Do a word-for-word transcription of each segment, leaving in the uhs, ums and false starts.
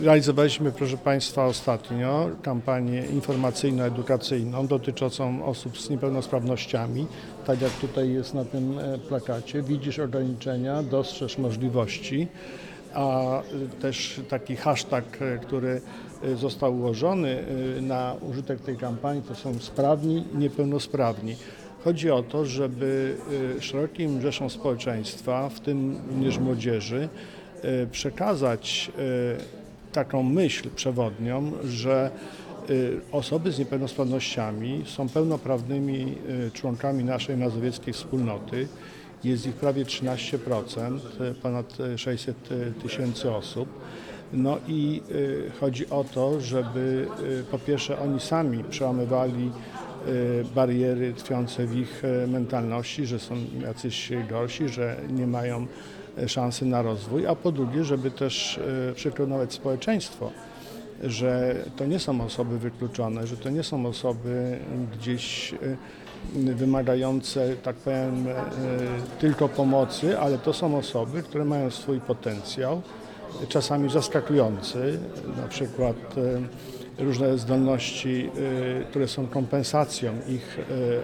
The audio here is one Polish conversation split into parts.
Realizowaliśmy, proszę Państwa, ostatnio kampanię informacyjno-edukacyjną dotyczącą osób z niepełnosprawnościami. Tak jak tutaj jest na tym plakacie, widzisz ograniczenia, dostrzeż możliwości, a też taki hashtag, który został ułożony na użytek tej kampanii, to są sprawni, niepełnosprawni. Chodzi o to, żeby szerokim rzeszom społeczeństwa, w tym również młodzieży, przekazać taką myśl przewodnią, że osoby z niepełnosprawnościami są pełnoprawnymi członkami naszej mazowieckiej wspólnoty. Jest ich prawie trzynaście procent, ponad sześćset tysięcy osób. No i chodzi o to, żeby po pierwsze oni sami przełamywali bariery tkwiące w ich mentalności, że są jacyś gorsi, że nie mają szansy na rozwój, a po drugie, żeby też przekonywać społeczeństwo, że to nie są osoby wykluczone, że to nie są osoby gdzieś wymagające, tak powiem, tylko pomocy, ale to są osoby, które mają swój potencjał, czasami zaskakujący, na przykład różne zdolności, które są kompensacją ich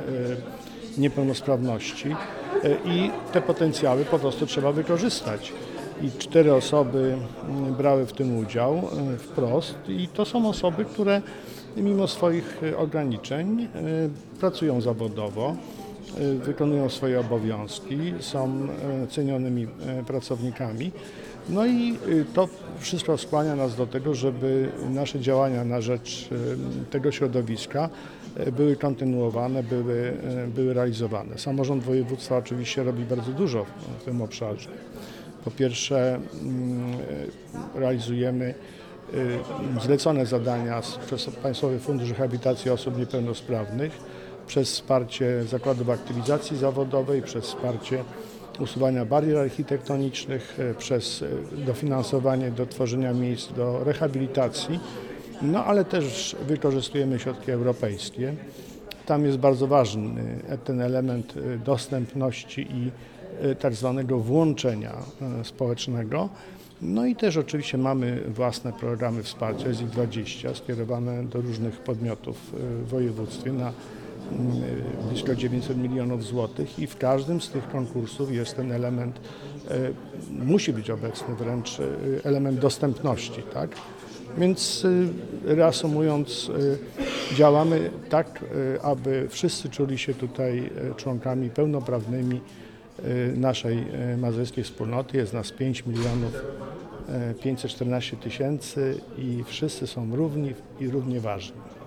niepełnosprawności i te potencjały po prostu trzeba wykorzystać. I cztery osoby brały w tym udział wprost i to są osoby, które mimo swoich ograniczeń pracują zawodowo, wykonują swoje obowiązki, są cenionymi pracownikami. No i to wszystko skłania nas do tego, żeby nasze działania na rzecz tego środowiska były kontynuowane, były, były realizowane. Samorząd województwa oczywiście robi bardzo dużo w tym obszarze. Po pierwsze realizujemy zlecone zadania przez Państwowy Fundusz Rehabilitacji Osób Niepełnosprawnych przez wsparcie zakładów aktywizacji zawodowej, przez wsparcie usuwania barier architektonicznych, przez dofinansowanie do tworzenia miejsc do rehabilitacji, no ale też wykorzystujemy środki europejskie. Tam jest bardzo ważny ten element dostępności i tak zwanego włączenia społecznego. No i też oczywiście mamy własne programy wsparcia, jest ich dwadzieścia, skierowane do różnych podmiotów w województwie na blisko dziewięćset milionów złotych i w każdym z tych konkursów jest ten element, musi być obecny wręcz element dostępności, tak? Więc reasumując, działamy tak, aby wszyscy czuli się tutaj członkami pełnoprawnymi naszej mazowieckiej wspólnoty. Jest nas pięć milionów pięćset czternaście tysięcy i wszyscy są równi i równie ważni.